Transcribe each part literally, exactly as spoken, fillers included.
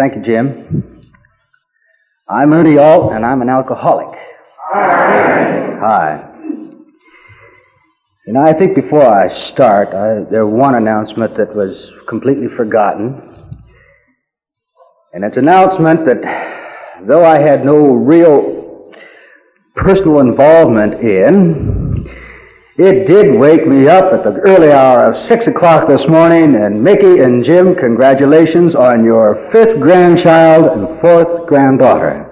Thank you, Jim. I'm Ernie Alt, and I'm an alcoholic. Hi. Hi. You know, I think before I start, I, there was one announcement that was completely forgotten. And it's an announcement that, though I had no real personal involvement in, it did wake me up at the early hour of six o'clock this morning. And Mickey and Jim, congratulations on your fifth grandchild and fourth granddaughter.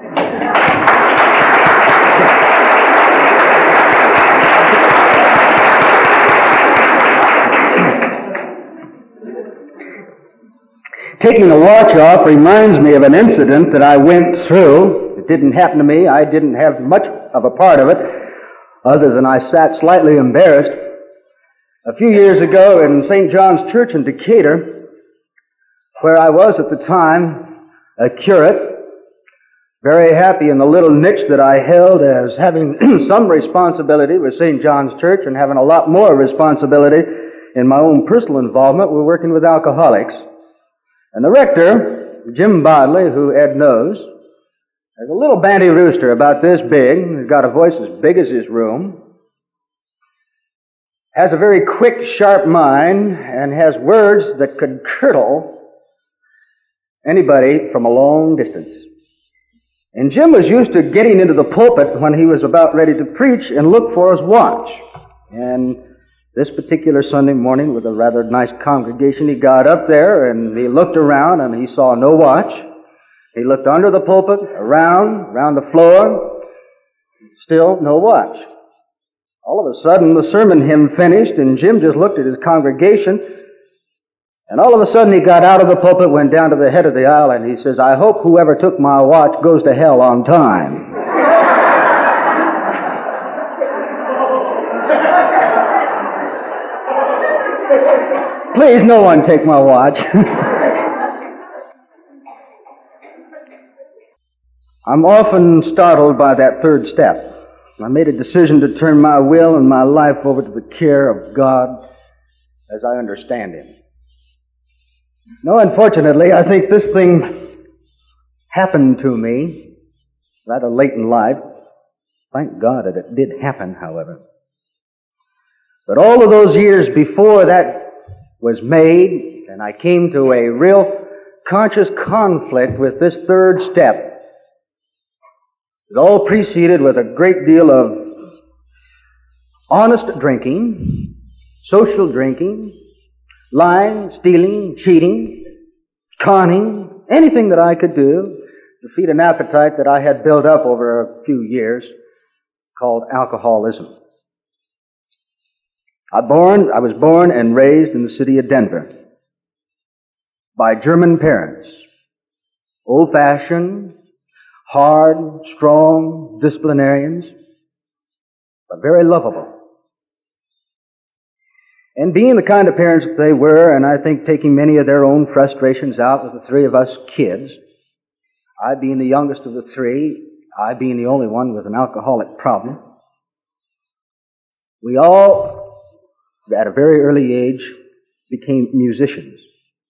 Taking the watch off reminds me of an incident that I went through. It didn't happen to me. I didn't have much of a part of it, other than I sat slightly embarrassed. A few years ago in Saint John's Church in Decatur, where I was at the time a curate, very happy in the little niche that I held as having some responsibility with Saint John's Church and having a lot more responsibility in my own personal involvement with working with alcoholics. And the rector, Jim Bodley, who Ed knows, has a little banty rooster about this big. He's got a voice as big as his room, has a very quick, sharp mind, and has words that could curdle anybody from a long distance. And Jim was used to getting into the pulpit when he was about ready to preach and look for his watch. And this particular Sunday morning, with a rather nice congregation, he got up there and he looked around and he saw no watch. He looked under the pulpit, around, around the floor, still no watch. All of a sudden, the sermon hymn finished, and Jim just looked at his congregation, and all of a sudden he got out of the pulpit, went down to the head of the aisle, and he says, "I hope whoever took my watch goes to hell on time." Please, no one take my watch. I'm often startled by that third step. I made a decision to turn my will and my life over to the care of God as I understand Him. No, unfortunately, I think this thing happened to me rather late in life. Thank God that it did happen, however. But all of those years before that was made, and I came to a real conscious conflict with this third step. It was all preceded with a great deal of honest drinking, social drinking, lying, stealing, cheating, conning, anything that I could do to feed an appetite that I had built up over a few years called alcoholism. I born, I was born and raised in the city of Denver by German parents, old-fashioned, hard, strong disciplinarians, but very lovable. And being the kind of parents that they were, and I think taking many of their own frustrations out with the three of us kids, I being the youngest of the three, I being the only one with an alcoholic problem, we all, at a very early age, became musicians.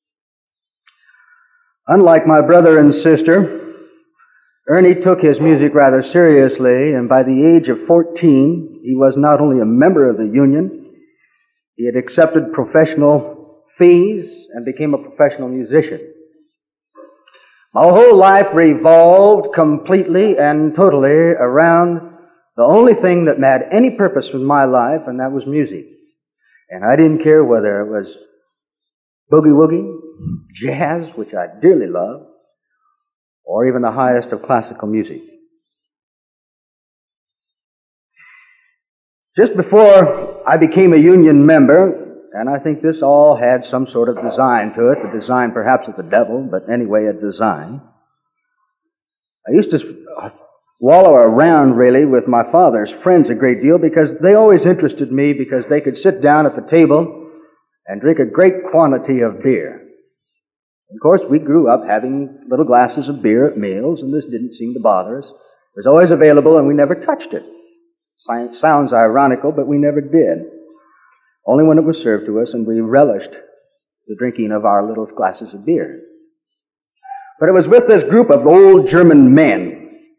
Unlike my brother and sister, Ernie took his music rather seriously, and by the age of fourteen, he was not only a member of the union, he had accepted professional fees and became a professional musician. My whole life revolved completely and totally around the only thing that had any purpose in my life, and that was music. And I didn't care whether it was boogie-woogie, jazz, which I dearly love, or even the highest of classical music. Just before I became a union member, and I think this all had some sort of design to it, the design perhaps of the devil, but anyway, a design. I used to wallow around, really, with my father's friends a great deal because they always interested me because they could sit down at the table and drink a great quantity of beer. Of course, we grew up having little glasses of beer at meals, and this didn't seem to bother us. It was always available, and we never touched it. Sounds ironical, but we never did. Only when it was served to us, and we relished the drinking of our little glasses of beer. But it was with this group of old German men.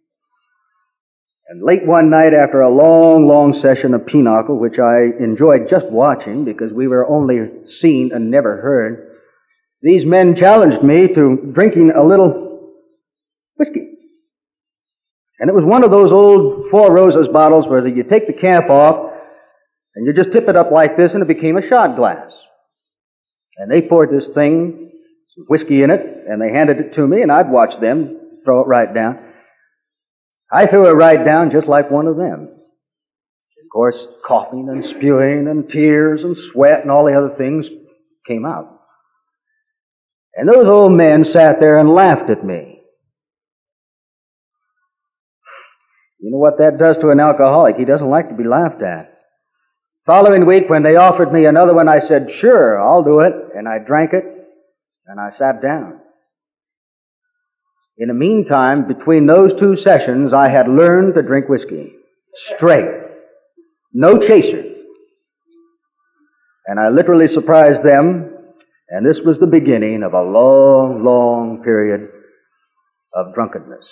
And late one night, after a long, long session of pinochle, which I enjoyed just watching because we were only seen and never heard, these men challenged me to drinking a little whiskey. And it was one of those old Four Roses bottles where you take the cap off and you just tip it up like this and it became a shot glass. And they poured this thing, some whiskey in it, and they handed it to me, and I'd watch them throw it right down. I threw it right down just like one of them. Of course, coughing and spewing and tears and sweat and all the other things came out. And those old men sat there and laughed at me. You know what that does to an alcoholic? He doesn't like to be laughed at. Following week, when they offered me another one, I said, sure, I'll do it. And I drank it, and I sat down. In the meantime, between those two sessions, I had learned to drink whiskey. Straight. No chaser. And I literally surprised them, and this was the beginning of a long, long period of drunkenness.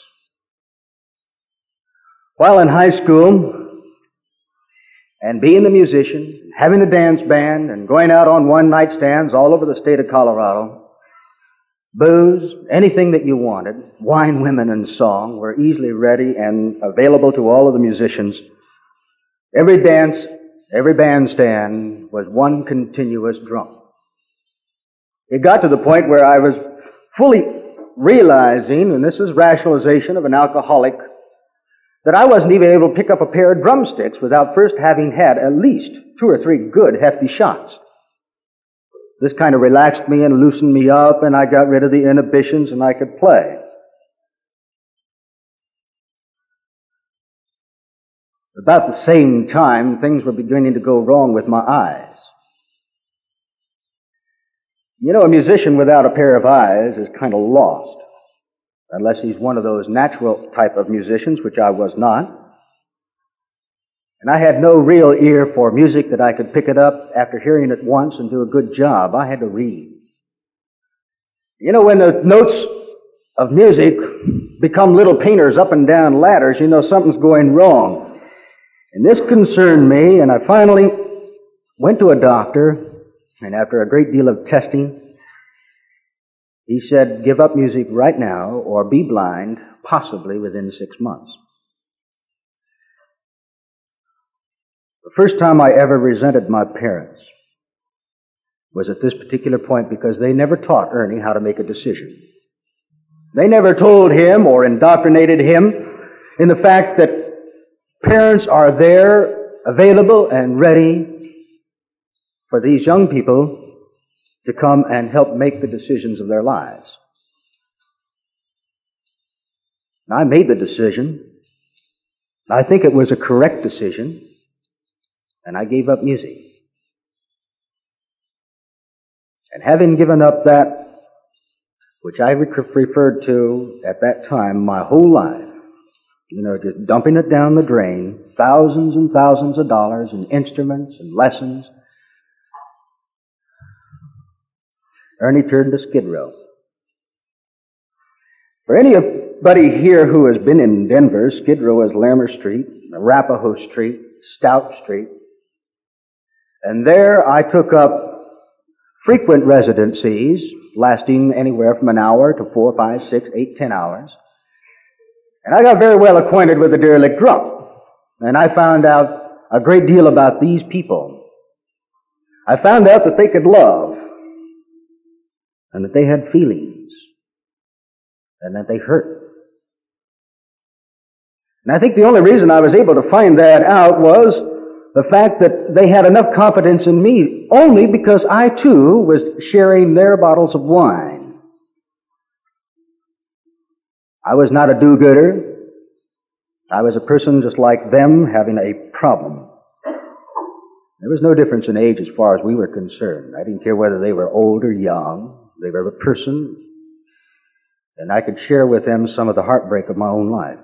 While in high school, and being a musician, having a dance band, and going out on one-night stands all over the state of Colorado, booze, anything that you wanted, wine, women, and song were easily ready and available to all of the musicians. Every dance, every bandstand was one continuous drunk. It got to the point where I was fully realizing, and this is rationalization of an alcoholic, that I wasn't even able to pick up a pair of drumsticks without first having had at least two or three good, hefty shots. This kind of relaxed me and loosened me up, and I got rid of the inhibitions, and I could play. About the same time, things were beginning to go wrong with my eyes. You know, a musician without a pair of eyes is kind of lost, unless he's one of those natural type of musicians, which I was not. And I had no real ear for music that I could pick it up after hearing it once and do a good job. I had to read. You know, when the notes of music become little painters up and down ladders, you know something's going wrong. And this concerned me, and I finally went to a doctor, and after a great deal of testing, he said, give up music right now or be blind, possibly within six months. The first time I ever resented my parents was at this particular point because they never taught Ernie how to make a decision. They never told him or indoctrinated him in the fact that parents are there, available and ready for these young people to come and help make the decisions of their lives. And I made the decision. I think it was a correct decision. And I gave up music. And having given up that, which I referred to at that time my whole life, you know, just dumping it down the drain, thousands and thousands of dollars in instruments and lessons, Ernie turned to Skid Row. For anybody here who has been in Denver, Skid Row is Lammer Street, Arapahoe Street, Stout Street. And there I took up frequent residencies lasting anywhere from an hour to four, five, six, eight, ten hours. And I got very well acquainted with the derelict drunk. And I found out a great deal about these people. I found out that they could love, and that they had feelings, and that they hurt. And I think the only reason I was able to find that out was the fact that they had enough confidence in me only because I, too, was sharing their bottles of wine. I was not a do-gooder. I was a person just like them having a problem. There was no difference in age as far as we were concerned. I didn't care whether they were old or young. They were a person, and I could share with them some of the heartbreak of my own life.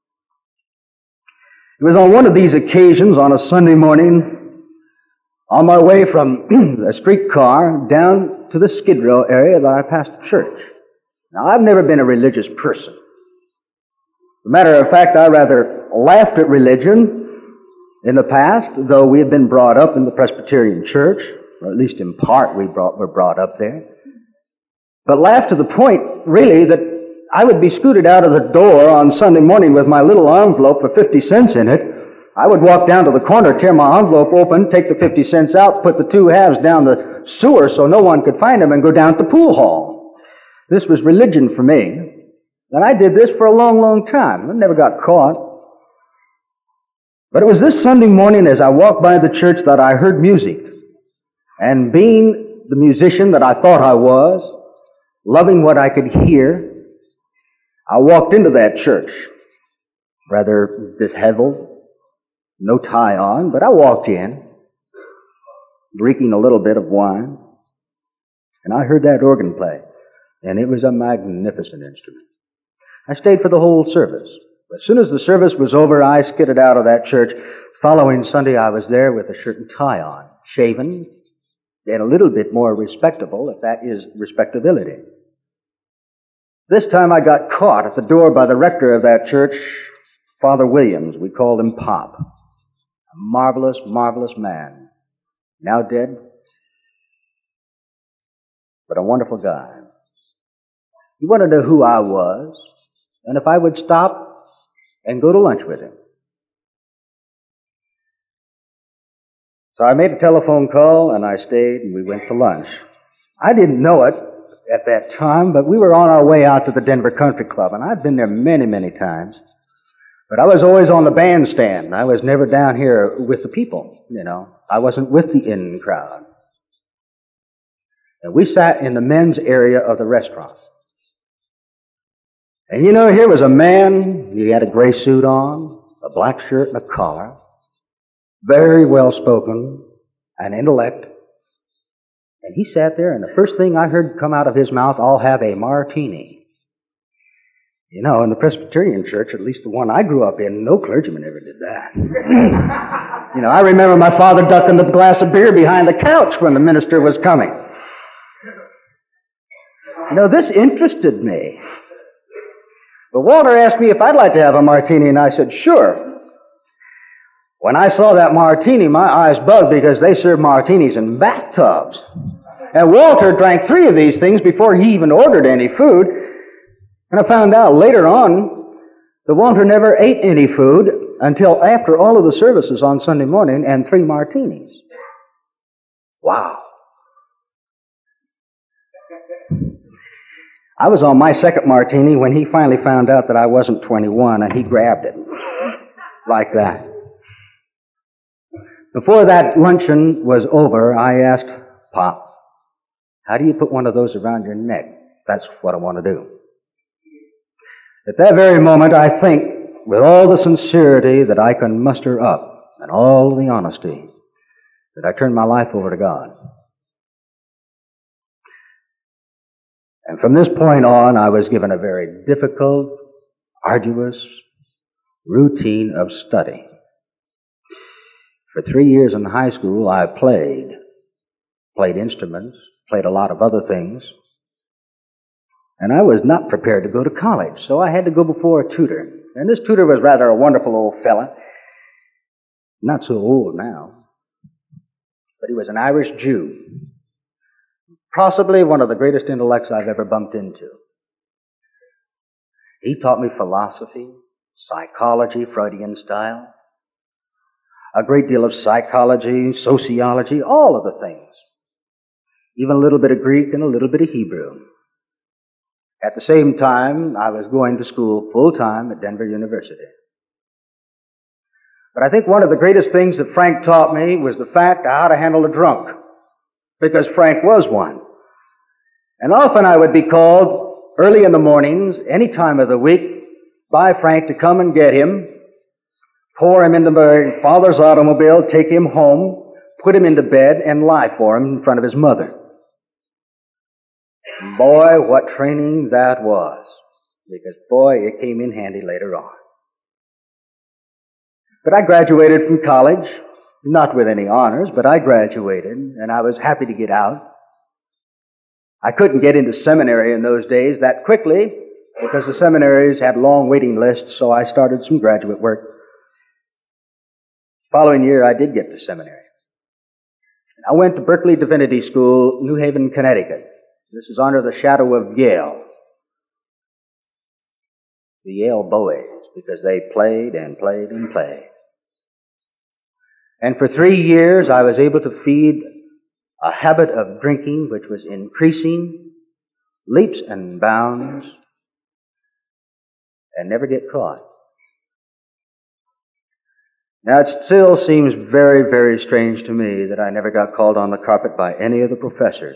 It was on one of these occasions, on a Sunday morning, on my way from a streetcar down to the Skid Row area, that I passed a church. Now, I've never been a religious person. As a matter of fact, I rather laughed at religion in the past, though we had been brought up in the Presbyterian Church, or at least in part we brought, were brought up there. But laughed to the point, really, that I would be scooted out of the door on Sunday morning with my little envelope for fifty cents in it. I would walk down to the corner, tear my envelope open, take the fifty cents out, put the two halves down the sewer so no one could find them, and go down to the pool hall. This was religion for me. And I did this for a long, long time. I never got caught. But it was this Sunday morning as I walked by the church that I heard music. And being the musician that I thought I was, loving what I could hear, I walked into that church, rather disheveled, no tie on, but I walked in, drinking a little bit of wine, and I heard that organ play, and it was a magnificent instrument. I stayed for the whole service. As soon as the service was over, I skidded out of that church. Following Sunday, I was there with a shirt and tie on, shaven, and a little bit more respectable, if that is respectability. This time I got caught at the door by the rector of that church, Father Williams. We called him Pop. A marvelous, marvelous man. Now dead, but a wonderful guy. He wanted to know who I was, and if I would stop and go to lunch with him. So I made a telephone call, and I stayed, and we went to lunch. I didn't know it at that time, but we were on our way out to the Denver Country Club, and I'd been there many, many times. But I was always on the bandstand. I was never down here with the people, you know. I wasn't with the in crowd. And we sat in the men's area of the restaurant. And you know, here was a man, he had a gray suit on, a black shirt and a collar, very well spoken, an intellect. And he sat there, and the first thing I heard come out of his mouth, "I'll have a martini." You know, in the Presbyterian Church, at least the one I grew up in, no clergyman ever did that. You know, I remember my father ducking the glass of beer behind the couch when the minister was coming. You know, this interested me. But Walter asked me if I'd like to have a martini, and I said, sure. When I saw that martini, my eyes bugged because they serve martinis in bathtubs. And Walter drank three of these things before he even ordered any food. And I found out later on that Walter never ate any food until after all of the services on Sunday morning and three martinis. Wow. I was on my second martini when he finally found out that I wasn't twenty-one, and he grabbed it like that. Before that luncheon was over, I asked Pop, how do you put one of those around your neck? That's what I want to do. At that very moment, I think, with all the sincerity that I can muster up, and all the honesty, that I turned my life over to God. And from this point on, I was given a very difficult, arduous routine of study. For three years in high school, I played, played instruments, played a lot of other things. And I was not prepared to go to college, so I had to go before a tutor. And this tutor was rather a wonderful old fella. Not so old now. But he was an Irish Jew. Possibly one of the greatest intellects I've ever bumped into. He taught me philosophy, psychology, Freudian style, a great deal of psychology, sociology, all of the things. Even a little bit of Greek and a little bit of Hebrew. At the same time, I was going to school full-time at Denver University. But I think one of the greatest things that Frank taught me was the fact of how to handle a drunk, because Frank was one. And often I would be called early in the mornings, any time of the week, by Frank to come and get him, pour him into my father's automobile, take him home, put him into bed, and lie for him in front of his mother. Boy, what training that was. Because, boy, it came in handy later on. But I graduated from college, not with any honors, but I graduated, and I was happy to get out. I couldn't get into seminary in those days that quickly because the seminaries had long waiting lists, so I started some graduate work. The following year, I did get to seminary. I went to Berkeley Divinity School, New Haven, Connecticut. This is under the shadow of Yale. The Yale Boys, because they played and played and played. And for three years, I was able to feed a habit of drinking which was increasing, leaps and bounds, and never get caught. Now, it still seems very, very strange to me that I never got called on the carpet by any of the professors.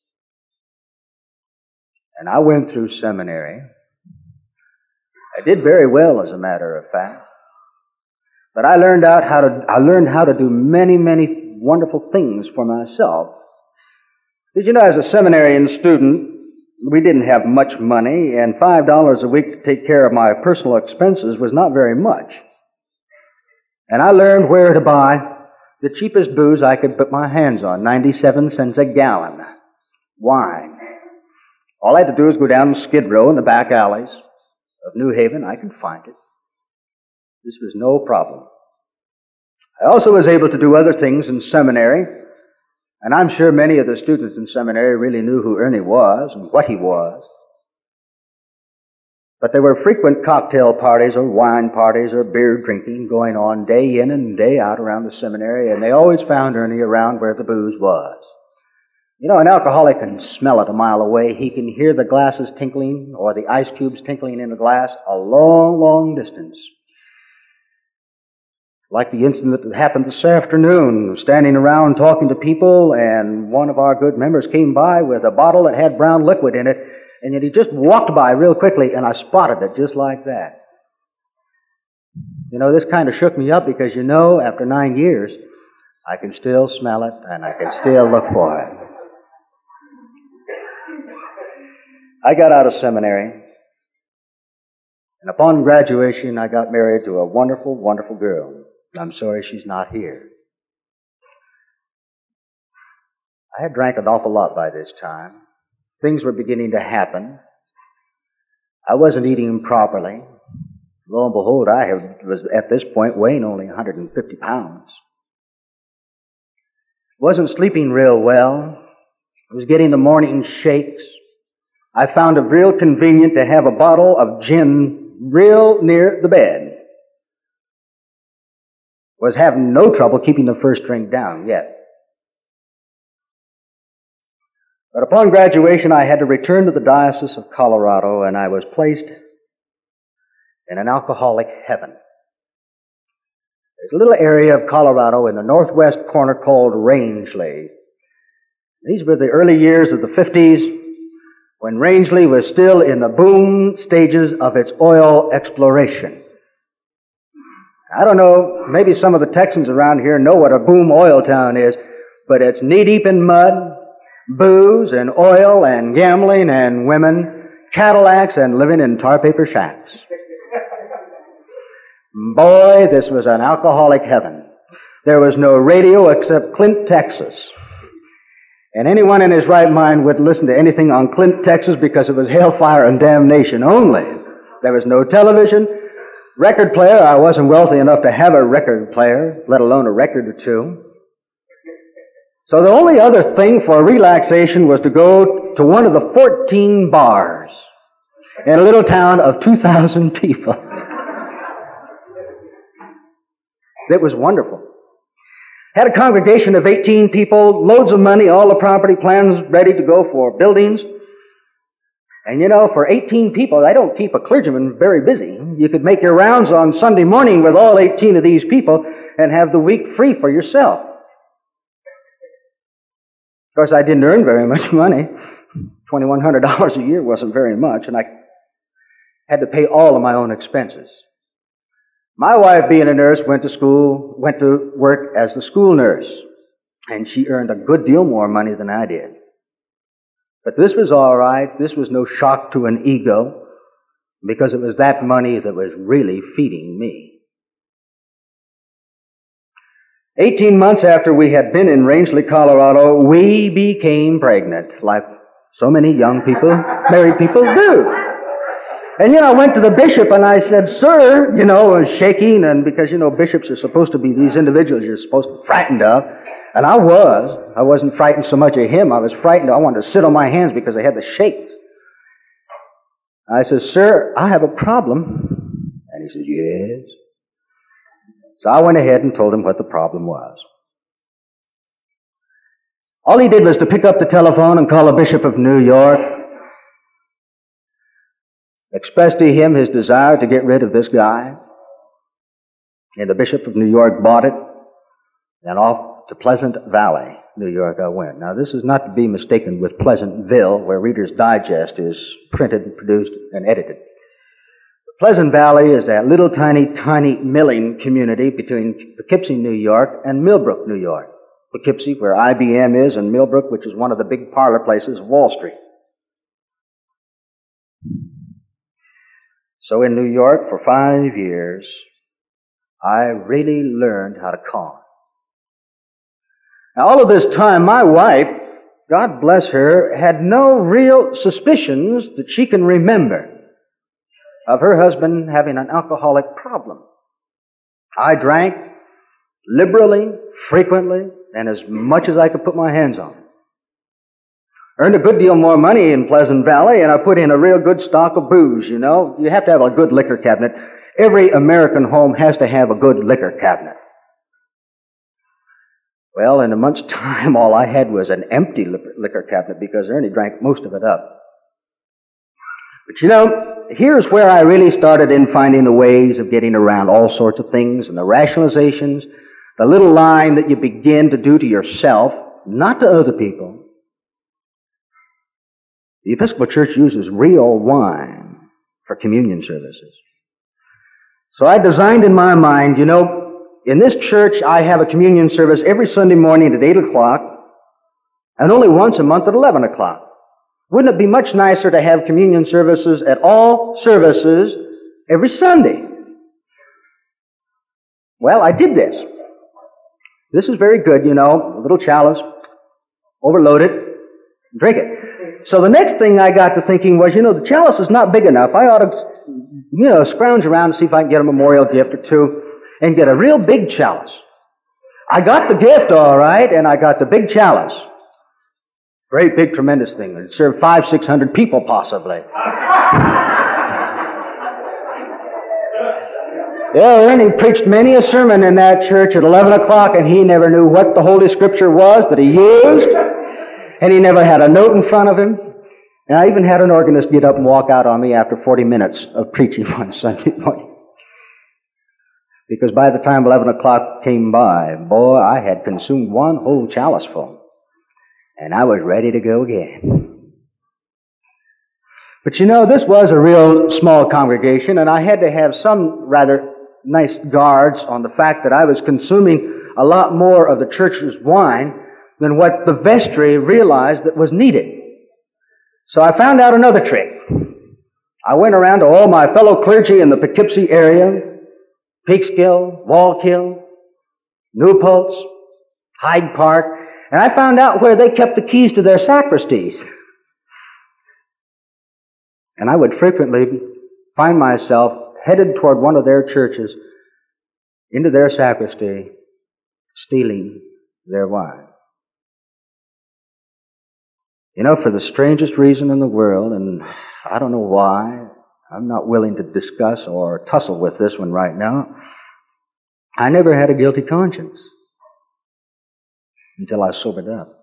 And I went through seminary. I did very well, as a matter of fact. But I learned out how to, I learned how to do many, many wonderful things for myself. Did you know, as a seminarian student, we didn't have much money, and five dollars a week to take care of my personal expenses was not very much. And I learned where to buy the cheapest booze I could put my hands on, ninety-seven cents a gallon. Wine. All I had to do was go down Skid Row in the back alleys of New Haven. I could find it. This was no problem. I also was able to do other things in seminary, and I'm sure many of the students in seminary really knew who Ernie was and what he was. But there were frequent cocktail parties or wine parties or beer drinking going on day in and day out around the seminary, and they always found Ernie around where the booze was. You know, an alcoholic can smell it a mile away. He can hear the glasses tinkling or the ice cubes tinkling in the glass a long, long distance. Like the incident that happened this afternoon, standing around talking to people, and one of our good members came by with a bottle that had brown liquid in it, and yet he just walked by real quickly, and I spotted it just like that. You know, this kind of shook me up because, you know, after nine years, I can still smell it, and I can still look for it. I got out of seminary, and upon graduation, I got married to a wonderful, wonderful girl. I'm sorry she's not here. I had drank an awful lot by this time. Things were beginning to happen. I wasn't eating properly. Lo and behold, I was at this point weighing only one hundred fifty pounds. Wasn't sleeping real well. I was getting the morning shakes. I found it real convenient to have a bottle of gin real near the bed. Was having no trouble keeping the first drink down yet. But upon graduation, I had to return to the Diocese of Colorado, and I was placed in an alcoholic heaven. There's a little area of Colorado in the northwest corner called Rangeley. These were the early years of the fifties, when Rangeley was still in the boom stages of its oil exploration. I don't know, maybe some of the Texans around here know what a boom oil town is, but it's knee-deep in mud, booze and oil and gambling and women, Cadillacs and living in tar paper shacks. Boy, this was an alcoholic heaven. There was no radio except Clint, Texas. And anyone in his right mind would listen to anything on Clint, Texas because it was hellfire and damnation only. There was no television. Record player, I wasn't wealthy enough to have a record player, let alone a record or two. So the only other thing for relaxation was to go to one of the fourteen bars in a little town of two thousand people. It was wonderful. Had a congregation of eighteen people, loads of money, all the property plans ready to go for buildings. And you know, for eighteen people, I don't keep a clergyman very busy. You could make your rounds on Sunday morning with all eighteen of these people and have the week free for yourself. Of course, I didn't earn very much money. twenty-one hundred dollars a year wasn't very much, and I had to pay all of my own expenses. My wife, being a nurse, went to school, went to work as the school nurse, and she earned a good deal more money than I did. But this was all right. This was no shock to an ego, because it was that money that was really feeding me. Eighteen months after we had been in Rangeley, Colorado, we became pregnant, like So many young people, married people do. And, you know, I went to the bishop and I said, sir, you know, I was shaking, and because, you know, bishops are supposed to be these individuals you're supposed to be frightened of. And I was. I wasn't frightened so much of him. I was frightened. I wanted to sit on my hands because I had the shakes. I said, sir, I have a problem. And he says, yes. So I went ahead and told him what the problem was. All he did was to pick up the telephone and call the Bishop of New York, expressed to him his desire to get rid of this guy. And the Bishop of New York bought it, and off to Pleasant Valley, New York I went. Now, this is not to be mistaken with Pleasantville, where Reader's Digest is printed, produced, and edited. Pleasant Valley is that little tiny, tiny milling community between Poughkeepsie, New York, and Millbrook, New York. Poughkeepsie, where I B M is, and Millbrook, which is one of the big parlor places of Wall Street. So in New York, for five years, I really learned how to con. Now, all of this time, my wife, God bless her, had no real suspicions that she can remember of her husband having an alcoholic problem. I drank liberally, frequently, and as much as I could put my hands on. Earned a good deal more money in Pleasant Valley, and I put in a real good stock of booze, you know. You have to have a good liquor cabinet. Every American home has to have a good liquor cabinet. Well, in a month's time, all I had was an empty liquor cabinet because Ernie drank most of it up. But you know, here's where I really started in finding the ways of getting around all sorts of things and the rationalizations, the little line that you begin to do to yourself, not to other people. The Episcopal Church uses real wine for communion services. So I designed in my mind, you know, in this church I have a communion service every Sunday morning at eight o'clock and only once a month at eleven o'clock. Wouldn't it be much nicer to have communion services at all services every Sunday? Well, I did this. This is very good, you know, a little chalice, overload it, drink it. So the next thing I got to thinking was, you know, the chalice is not big enough. I ought to, you know, scrounge around and see if I can get a memorial gift or two and get a real big chalice. I got the gift all right, and I got the big chalice. Great big tremendous thing. It served five, six hundred people possibly. Yeah, and he preached many a sermon in that church at eleven o'clock, and he never knew what the Holy Scripture was that he used, and he never had a note in front of him. And I even had an organist get up and walk out on me after forty minutes of preaching one Sunday morning. Because by the time eleven o'clock came by, boy, I had consumed one whole chalice full. And I was ready to go again. But you know, this was a real small congregation, and I had to have some rather nice guards on the fact that I was consuming a lot more of the church's wine than what the vestry realized that was needed. So I found out another trick. I went around to all my fellow clergy in the Poughkeepsie area, Peekskill, Wallkill, New Paltz, Hyde Park, and I found out where they kept the keys to their sacristies. And I would frequently find myself headed toward one of their churches, into their sacristy, stealing their wine. You know, for the strangest reason in the world, and I don't know why, I'm not willing to discuss or tussle with this one right now, I never had a guilty conscience until I sobered up.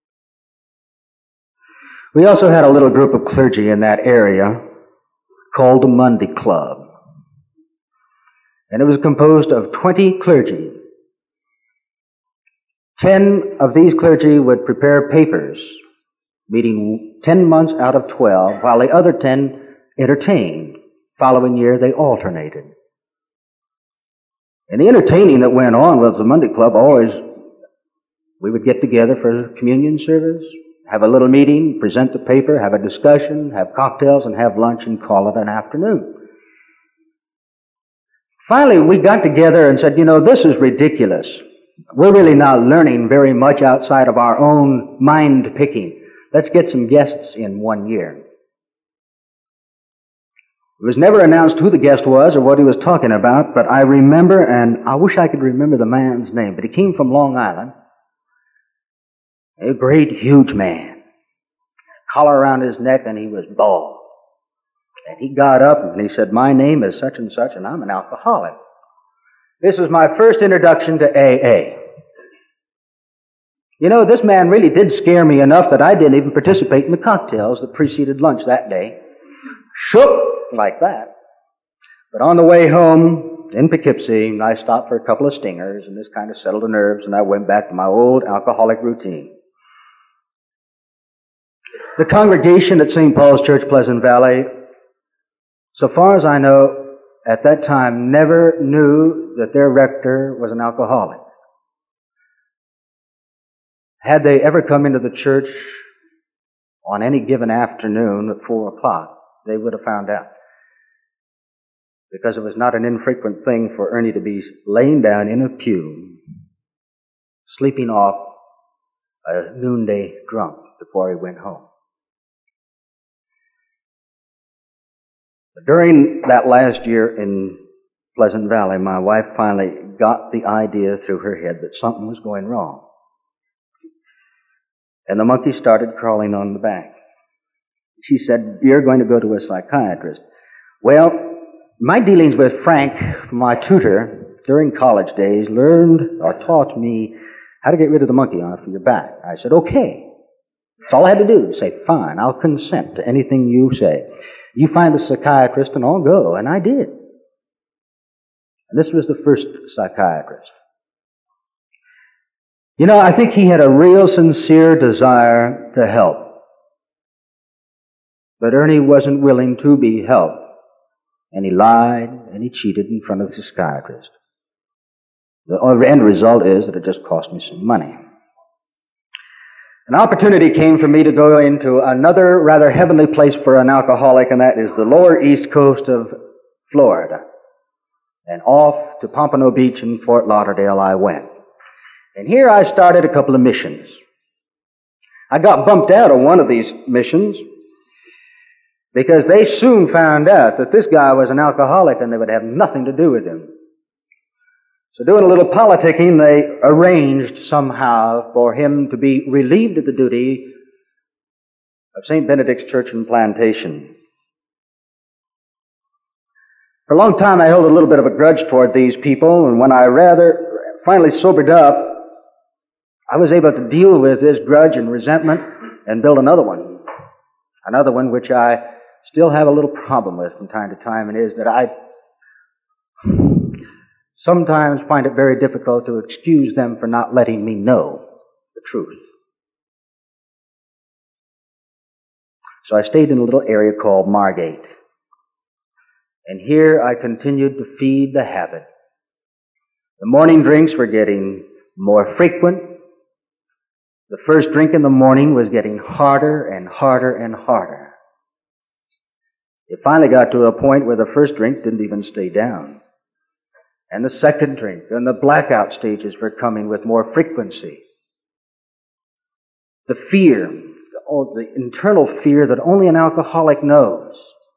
We also had a little group of clergy in that area called the Monday Club. And it was composed of twenty clergy. Ten of these clergy would prepare papers, meeting ten months out of twelve, while the other ten entertained. Following year, they alternated. And the entertaining that went on with the Monday Club, always, we would get together for a communion service, have a little meeting, present the paper, have a discussion, have cocktails, and have lunch and call it an afternoon. Finally, we got together and said, you know, this is ridiculous. We're really not learning very much outside of our own mind picking. Let's get some guests in one year. It was never announced who the guest was or what he was talking about, but I remember, and I wish I could remember the man's name, but he came from Long Island. A great, huge man. Collar around his neck, and he was bald. And he got up and he said, "My name is such and such, and I'm an alcoholic." This was my first introduction to A A. You know, this man really did scare me enough that I didn't even participate in the cocktails that preceded lunch that day. Shook like that. But on the way home in Poughkeepsie, I stopped for a couple of stingers, and this kind of settled the nerves, and I went back to my old alcoholic routine. The congregation at Saint Paul's Church, Pleasant Valley, so far as I know, at that time never knew that their rector was an alcoholic. Had they ever come into the church on any given afternoon at four o'clock, they would have found out. Because it was not an infrequent thing for Ernie to be laying down in a pew, sleeping off a noonday drunk before he went home. But during that last year in Pleasant Valley, my wife finally got the idea through her head that something was going wrong. And the monkey started crawling on the back. She said, "You're going to go to a psychiatrist." Well, my dealings with Frank, my tutor, during college days, learned or taught me how to get rid of the monkey off of your back. I said, "Okay." That's all I had to do. Say, "Fine, I'll consent to anything you say. You find a psychiatrist and I'll go." And I did. And this was the first psychiatrist. You know, I think he had a real sincere desire to help. But Ernie wasn't willing to be helped. And he lied and he cheated in front of the psychiatrist. The end result is that it just cost me some money. An opportunity came for me to go into another rather heavenly place for an alcoholic, and that is the lower east coast of Florida. And off to Pompano Beach in Fort Lauderdale I went. And here I started a couple of missions. I got bumped out of one of these missions because they soon found out that this guy was an alcoholic and they would have nothing to do with him. So doing a little politicking, they arranged somehow for him to be relieved of the duty of Saint Benedict's Church and Plantation. For a long time I held a little bit of a grudge toward these people, and when I rather finally sobered up, I was able to deal with this grudge and resentment and build another one. Another one which I still have a little problem with from time to time, and is that I sometimes find it very difficult to excuse them for not letting me know the truth. So I stayed in a little area called Margate. And here I continued to feed the habit. The morning drinks were getting more frequent. The first drink in the morning was getting harder and harder and harder. It finally got to a point where the first drink didn't even stay down. And the second drink and the blackout stages were coming with more frequency. The fear, oh, the internal fear that only an alcoholic knows,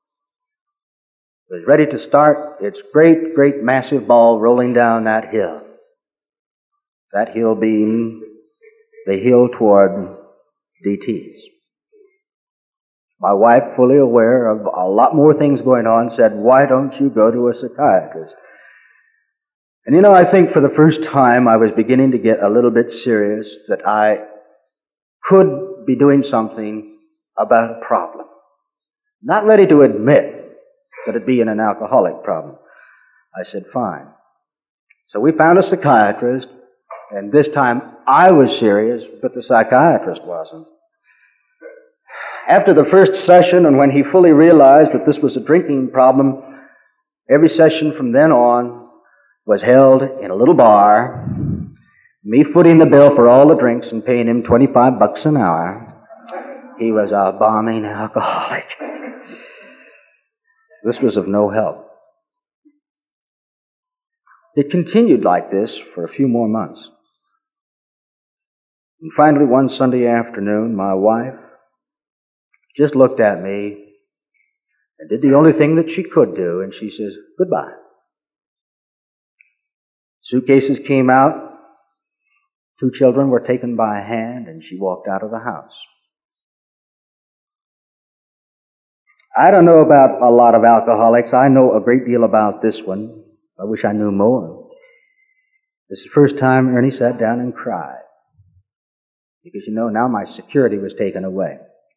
was ready to start its great, great massive ball rolling down that hill. That hill being the hill toward D T's. My wife, fully aware of a lot more things going on, said, "Why don't you go to a psychiatrist?" And you know, I think for the first time I was beginning to get a little bit serious that I could be doing something about a problem. Not ready to admit that it being an alcoholic problem. I said, "Fine." So we found a psychiatrist, and this time I was serious, but the psychiatrist wasn't. After the first session, and when he fully realized that this was a drinking problem, every session from then on was held in a little bar, me footing the bill for all the drinks and paying him twenty-five bucks an hour. He was a bombing alcoholic. This was of no help. It continued like this for a few more months. And finally, one Sunday afternoon, my wife just looked at me and did the only thing that she could do, and she says, "Goodbye." Suitcases came out. Two children were taken by a hand, and she walked out of the house. I don't know about a lot of alcoholics. I know a great deal about this one. I wish I knew more. This is the first time Ernie sat down and cried. Because, you know, now my security was taken away.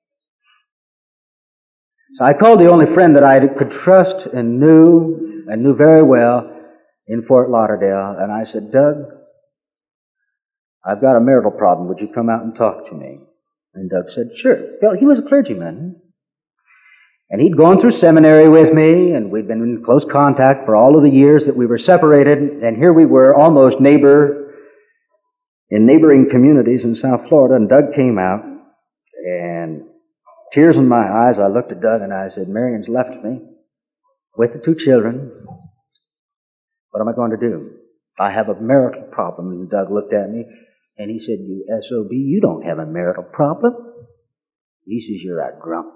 So I called the only friend that I could trust and knew, and knew very well, in Fort Lauderdale, and I said, "Doug, I've got a marital problem. Would you come out and talk to me?" And Doug said, "Sure." Well, he was a clergyman. And he'd gone through seminary with me, and we'd been in close contact for all of the years that we were separated, and here we were, almost neighbor, in neighboring communities in South Florida, and Doug came out, and tears in my eyes, I looked at Doug and I said, "Marion's left me with the two children. What am I going to do? I have a marital problem." And Doug looked at me, and he said, "You S O B, you don't have a marital problem." He says, "You're a drunk."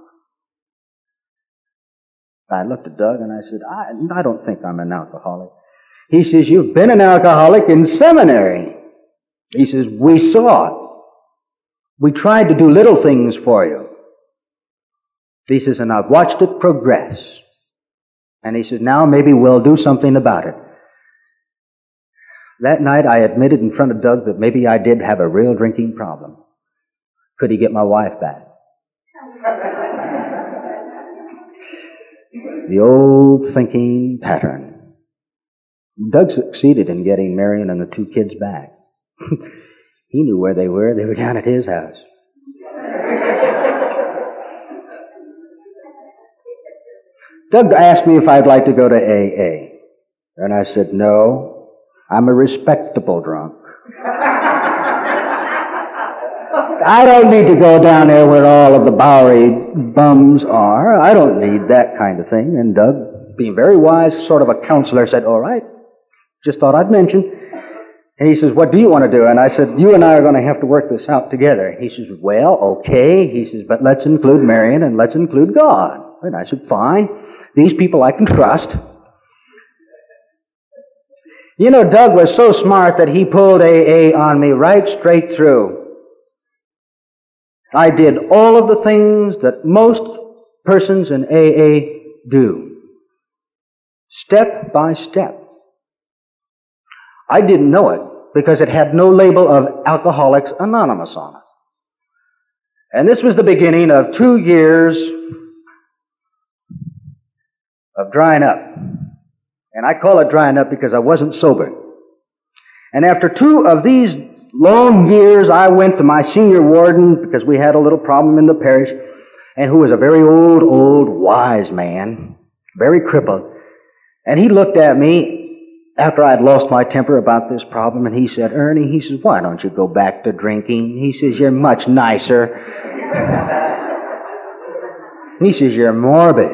I looked at Doug and I said, I, I don't think I'm an alcoholic. He says, "You've been an alcoholic in seminary." He says, "We saw it. We tried to do little things for you." He says, "And I've watched it progress." And he says, "Now maybe we'll do something about it." That night I admitted in front of Doug that maybe I did have a real drinking problem. Could he get my wife back? The old thinking pattern. Doug succeeded in getting Marion and the two kids back. He knew where they were. They were down at his house. Doug asked me if I'd like to go to A A. And I said, "No, I'm a respectable drunk. I don't need to go down there where all of the Bowery bums are. I don't need that kind of thing." And Doug, being very wise, sort of a counselor, said, "All right, just thought I'd mention." And he says, "What do you want to do?" And I said, "You and I are going to have to work this out together." He says, "Well, okay." He says, "But let's include Marion and let's include God." And I said, "Fine. These people I can trust." You know, Doug was so smart that he pulled A A on me right straight through. I did all of the things that most persons in A A do, step by step. I didn't know it because it had no label of Alcoholics Anonymous on it. And this was the beginning of two years of drying up. And I call it drying up because I wasn't sober. And after two of these long years, I went to my senior warden because we had a little problem in the parish, and who was a very old, old, wise man, very crippled. And he looked at me after I'd lost my temper about this problem, and he said, "Ernie," he says, "why don't you go back to drinking?" He says, "You're much nicer." He says, "You're morbid."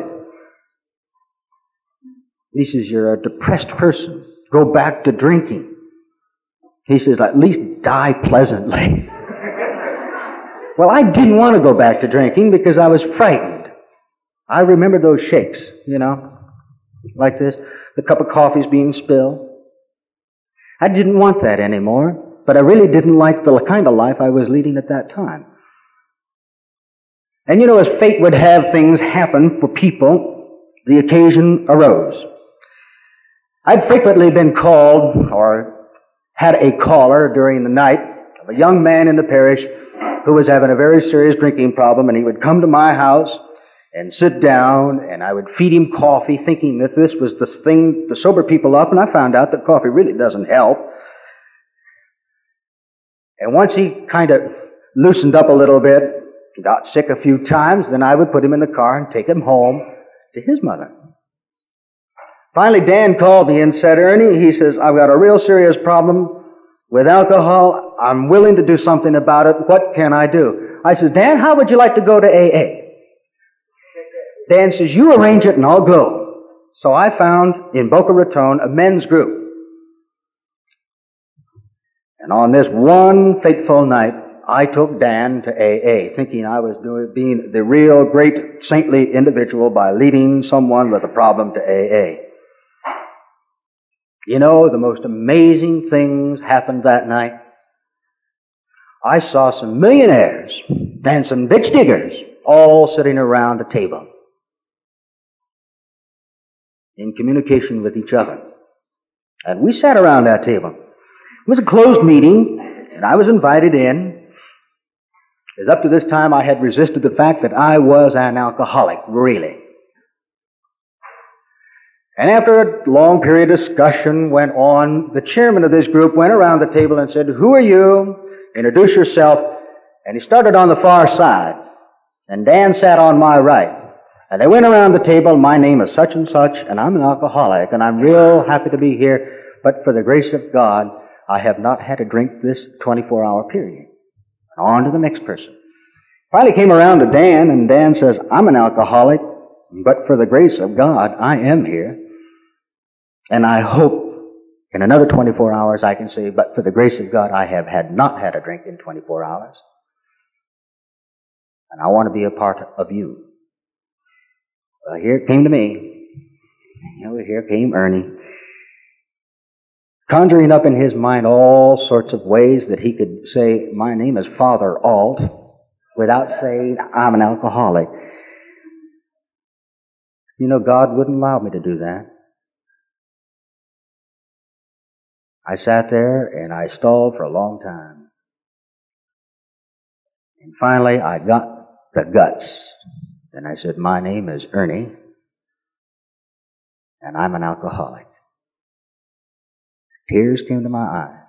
He says, "You're a depressed person. Go back to drinking." He says, "At least die pleasantly." Well, I didn't want to go back to drinking because I was frightened. I remember those shakes, you know, like this, the cup of coffee's being spilled. I didn't want that anymore, but I really didn't like the kind of life I was leading at that time. And you know, as fate would have things happen for people, the occasion arose. I'd frequently been called, or had a caller during the night, of a young man in the parish who was having a very serious drinking problem, and he would come to my house and sit down, and I would feed him coffee, thinking that this was the thing to sober people up, and I found out that coffee really doesn't help. And once he kind of loosened up a little bit, got sick a few times, then I would put him in the car and take him home to his mother. Finally, Dan called me and said, "Ernie," he says, "I've got a real serious problem with alcohol. I'm willing to do something about it. What can I do?" I says, "Dan, how would you like to go to A A?" Dan says, "You arrange it and I'll go." So I found in Boca Raton a men's group. And on this one fateful night, I took Dan to A A, thinking I was doing, being the real great saintly individual by leading someone with a problem to A A. You know, the most amazing things happened that night. I saw some millionaires and some ditch diggers all sitting around a table in communication with each other. And we sat around that table. It was a closed meeting, and I was invited in. As up to this time, I had resisted the fact that I was an alcoholic, really. And after a long period of discussion went on, the chairman of this group went around the table and said, "Who are you? Introduce yourself." And he started on the far side, and Dan sat on my right. And they went around the table, "My name is such and such, and I'm an alcoholic, and I'm real happy to be here, but for the grace of God, I have not had a drink this twenty-four hour period." On to the next person. Finally came around to Dan, and Dan says, "I'm an alcoholic, but for the grace of God, I am here. And I hope in another twenty-four hours I can say, but for the grace of God, I have had not had a drink in twenty-four hours. And I want to be a part of you." Well, here it came to me. You know, here came Ernie, conjuring up in his mind all sorts of ways that he could say, "My name is Father Alt," without saying, "I'm an alcoholic." You know, God wouldn't allow me to do that. I sat there and I stalled for a long time. And finally I got the guts. And I said, "My name is Ernie, and I'm an alcoholic." Tears came to my eyes.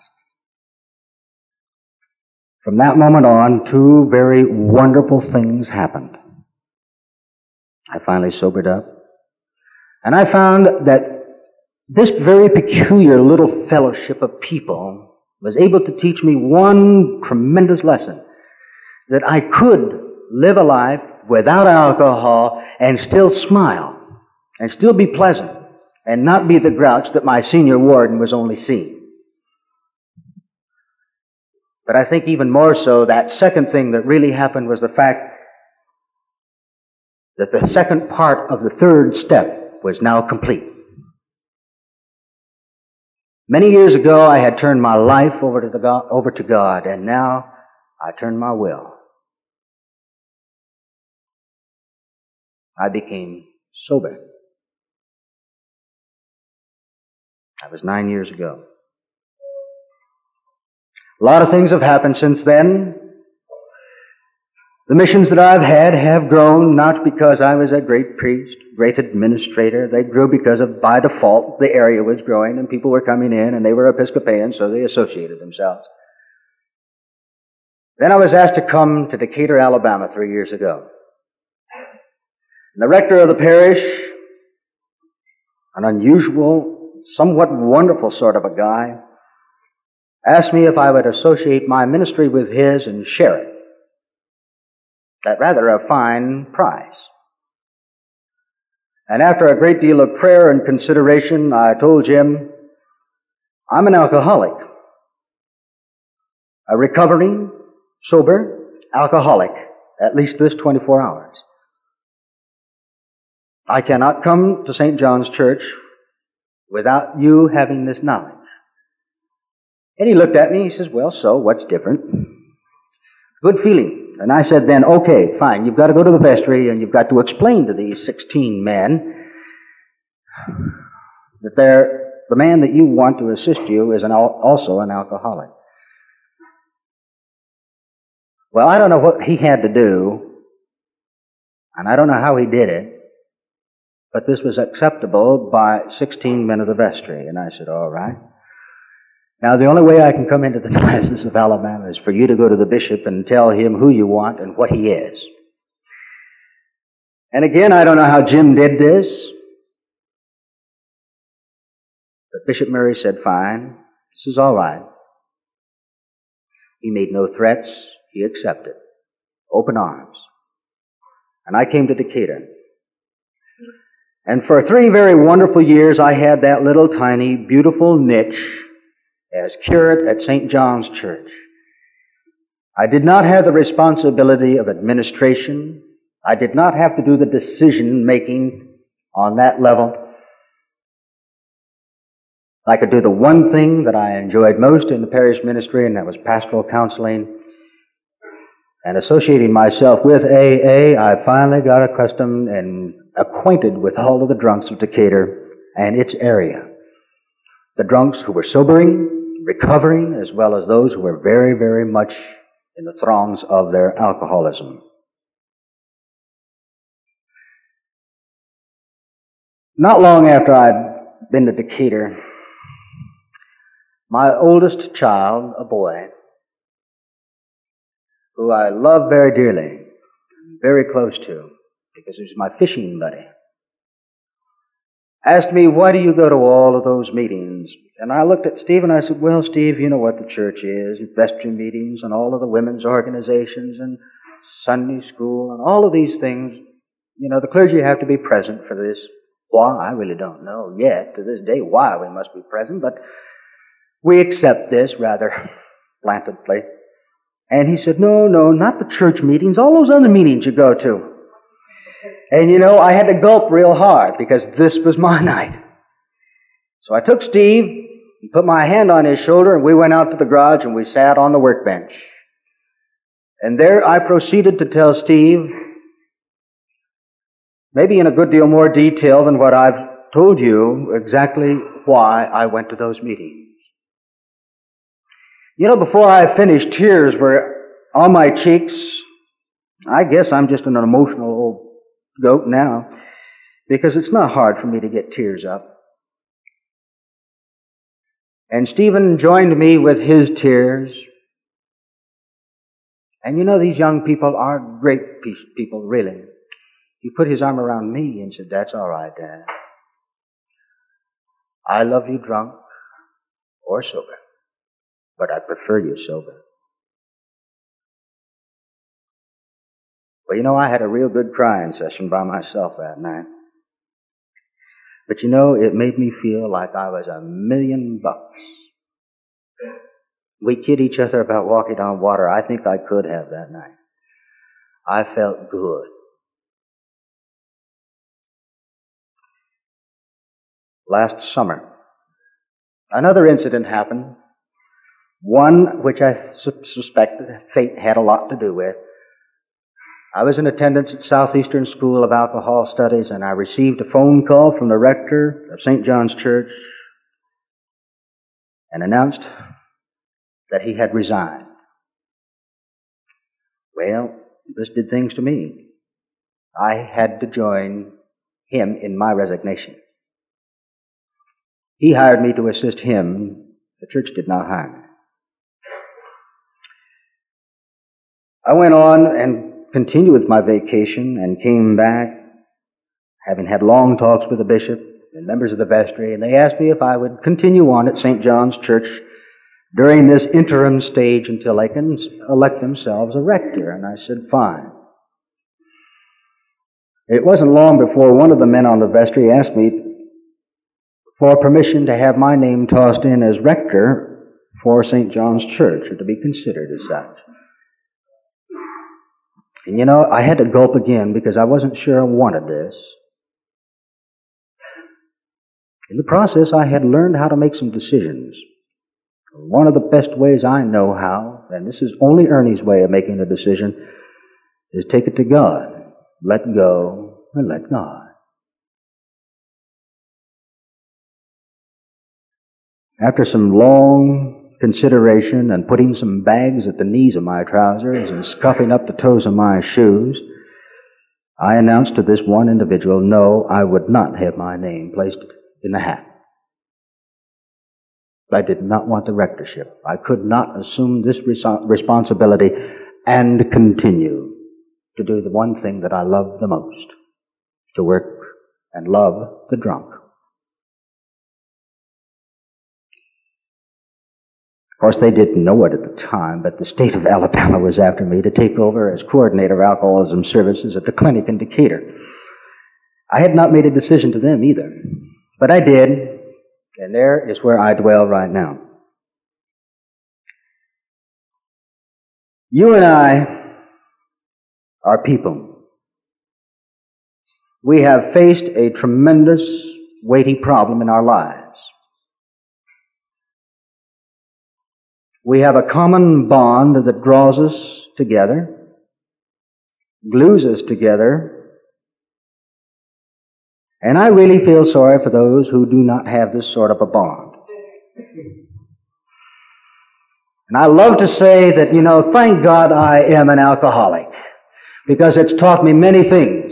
From that moment on, two very wonderful things happened. I finally sobered up, and I found that this very peculiar little fellowship of people was able to teach me one tremendous lesson, that I could live a life without alcohol and still smile and still be pleasant and not be the grouch that my senior warden was only seeing. But I think even more so, that second thing that really happened was the fact that the second part of the third step was now complete. Many years ago, I had turned my life over to, the God, over to God, and now I turn my will. I became sober. That was nine years ago. A lot of things have happened since then. The missions that I've had have grown not because I was a great priest, great administrator. They grew because of, by default, the area was growing and people were coming in and they were Episcopalian, so they associated themselves. Then I was asked to come to Decatur, Alabama three years ago. And the rector of the parish, an unusual, somewhat wonderful sort of a guy, asked me if I would associate my ministry with his and share it at rather a fine price. And after a great deal of prayer and consideration, I told Jim, I'm an alcoholic, a recovering, sober alcoholic, at least this twenty-four hours. I cannot come to Saint John's Church without you having this knowledge. And he looked at me, he says, well, so what's different? Good feeling. And I said then, okay, fine, you've got to go to the vestry and you've got to explain to these sixteen men that they're, the man that you want to assist you is an, also an alcoholic. Well, I don't know what he had to do, and I don't know how he did it, but this was acceptable by sixteen men of the vestry. And I said, all right. Now, the only way I can come into the Diocese of Alabama is for you to go to the bishop and tell him who you want and what he is. And again, I don't know how Jim did this, but Bishop Murray said, fine, this is all right. He made no threats. He accepted. Open arms. And I came to Decatur. And for three very wonderful years, I had that little tiny, beautiful niche as curate at Saint John's Church. I did not have the responsibility of administration. I did not have to do the decision-making on that level. I could do the one thing that I enjoyed most in the parish ministry, and that was pastoral counseling. And associating myself with A A, I finally got accustomed and acquainted with all of the drunks of Decatur and its area. The drunks who were sobering, recovering, as well as those who were very, very much in the throngs of their alcoholism. Not long after I'd been to Decatur, my oldest child, a boy, who I love very dearly, very close to, because he was my fishing buddy, asked me, why do you go to all of those meetings? And I looked at Steve and I said, well, Steve, you know what the church is, vestry meetings and all of the women's organizations and Sunday school and all of these things. You know, the clergy have to be present for this. Why? I really don't know yet to this day why we must be present, but we accept this rather blandly. And he said, no, no, not the church meetings, all those other meetings you go to. And you know, I had to gulp real hard because this was my night. So I took Steve and put my hand on his shoulder and we went out to the garage and we sat on the workbench. And there I proceeded to tell Steve, maybe in a good deal more detail than what I've told you, exactly why I went to those meetings. You know, before I finished, tears were on my cheeks. I guess I'm just an emotional old goat now, because it's not hard for me to get tears up. And Stephen joined me with his tears. And you know, these young people are great people, really. He put his arm around me and said, that's all right, Dad. I love you drunk or sober, but I prefer you sober. Well, you know, I had a real good crying session by myself that night. But you know, it made me feel like I was a million bucks. We kid each other about walking on water. I think I could have that night. I felt good. Last summer, another incident happened. One which I su- suspect fate had a lot to do with. I was in attendance at Southeastern School of Alcohol Studies, and I received a phone call from the rector of Saint John's Church and announced that he had resigned. Well, this did things to me. I had to join him in my resignation. He hired me to assist him. The church did not hire me. I went on and continued with my vacation and came back, having had long talks with the bishop and members of the vestry, and they asked me if I would continue on at Saint John's Church during this interim stage until they can elect themselves a rector. And I said, fine. It wasn't long before one of the men on the vestry asked me for permission to have my name tossed in as rector for Saint John's Church, or to be considered as such. And you know, I had to gulp again because I wasn't sure I wanted this. In the process, I had learned how to make some decisions. One of the best ways I know how, and this is only Ernie's way of making a decision, is take it to God. Let go and let God. After some long consideration and putting some bags at the knees of my trousers and scuffing up the toes of my shoes, I announced to this one individual, no, I would not have my name placed in the hat. I did not want the rectorship. I could not assume this res- responsibility and continue to do the one thing that I love the most, to work and love the drunk. Of course, they didn't know it at the time, but the state of Alabama was after me to take over as coordinator of alcoholism services at the clinic in Decatur. I had not made a decision to them either, but I did, and there is where I dwell right now. You and I are people. We have faced a tremendous, weighty problem in our lives. We have a common bond that draws us together, glues us together, and I really feel sorry for those who do not have this sort of a bond. And I love to say that, you know, thank God I am an alcoholic, because it's taught me many things.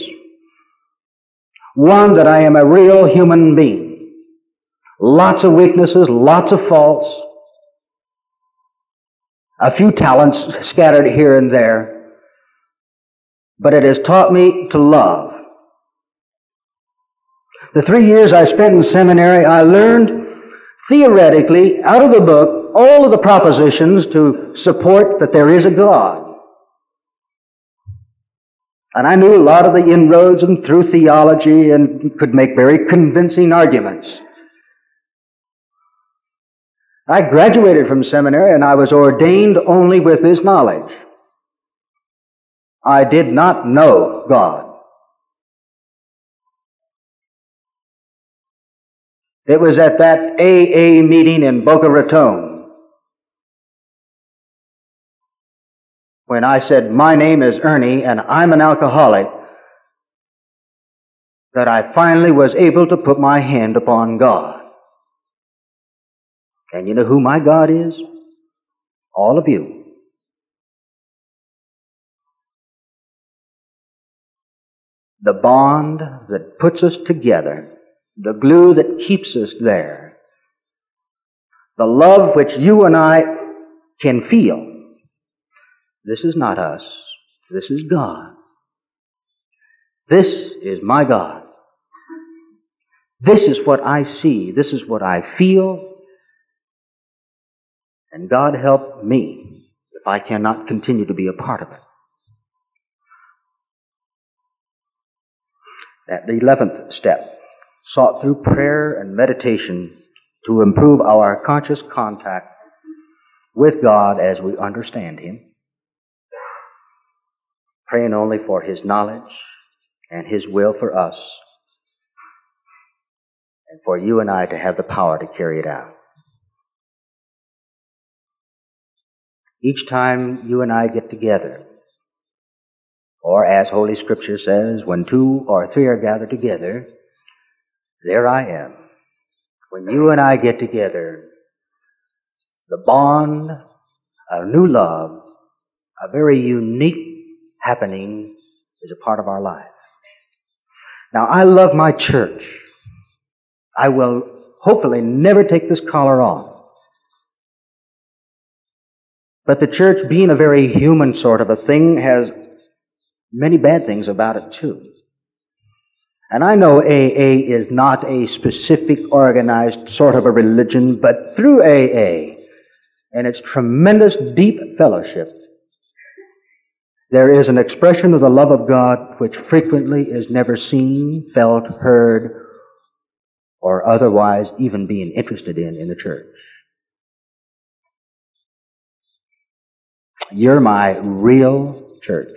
One, that I am a real human being. Lots of weaknesses, lots of faults, a few talents scattered here and there. But it has taught me to love. The three years I spent in seminary, I learned theoretically, out of the book, all of the propositions to support that there is a God. And I knew a lot of the inroads and through theology and could make very convincing arguments. I graduated from seminary and I was ordained only with this knowledge. I did not know God. It was at that A A meeting in Boca Raton when I said, my name is Ernie and I'm an alcoholic, that I finally was able to put my hand upon God. And you know who my God is? All of you. The bond that puts us together, the glue that keeps us there, the love which you and I can feel. This is not us. This is God. This is my God. This is what I see. This is what I feel. And God help me if I cannot continue to be a part of it. At the eleventh step, sought through prayer and meditation to improve our conscious contact with God as we understand Him, praying only for His knowledge and His will for us, and for you and I to have the power to carry it out. Each time you and I get together, or as Holy Scripture says, when two or three are gathered together, there I am. When you and I get together, the bond, a new love, a very unique happening is a part of our life. Now, I love my church. I will hopefully never take this collar off. But the church, being a very human sort of a thing, has many bad things about it too. And I know A A is not a specific organized sort of a religion, but through A A and its tremendous deep fellowship, there is an expression of the love of God which frequently is never seen, felt, heard, or otherwise even being interested in in the church. You're my real church.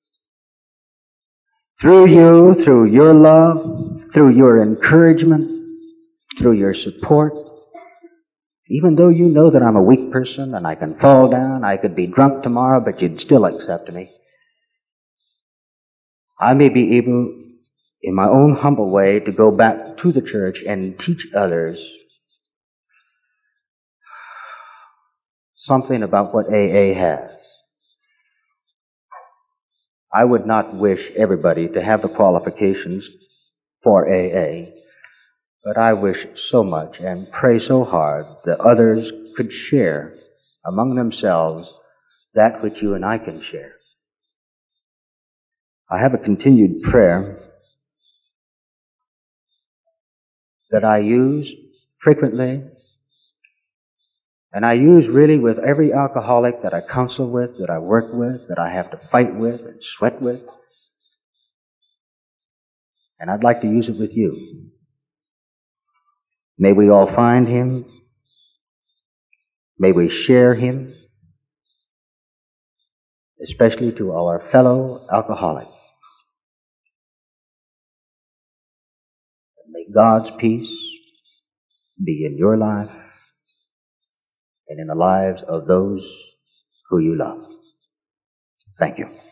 Through you, through your love, through your encouragement, through your support, even though you know that I'm a weak person and I can fall down, I could be drunk tomorrow, but you'd still accept me. I may be able, in my own humble way, to go back to the church and teach others something about what A A has. I would not wish everybody to have the qualifications for A A, but I wish so much and pray so hard that others could share among themselves that which you and I can share. I have a continued prayer that I use frequently, and I use really with every alcoholic that I counsel with, that I work with, that I have to fight with and sweat with. And I'd like to use it with you. May we all find Him. May we share Him. especially to our fellow alcoholics. May God's peace be in your life and in the lives of those who you love. Thank you.